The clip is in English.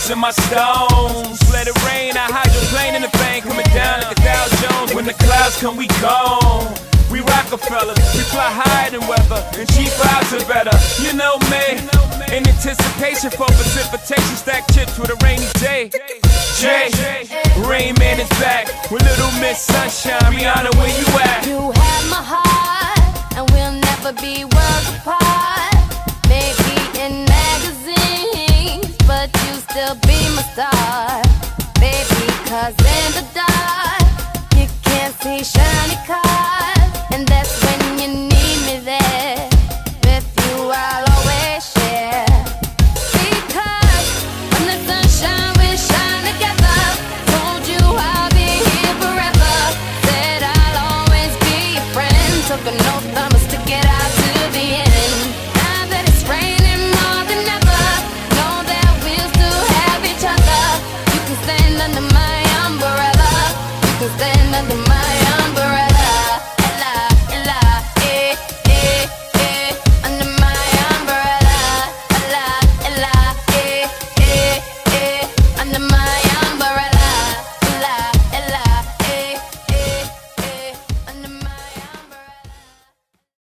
rocks and my stones. Let it rain, I hydroplane in the bank, coming down like the Dow Jones. When the clouds come, we gone. We Rockefellers, we fly higher than weather, and cheap vibes are better. You know me, in anticipation for precipitation, stack chips with a rainy day. Jay, Rain Man is back with Little Miss Sunshine. Rihanna, where you at? You have my heart.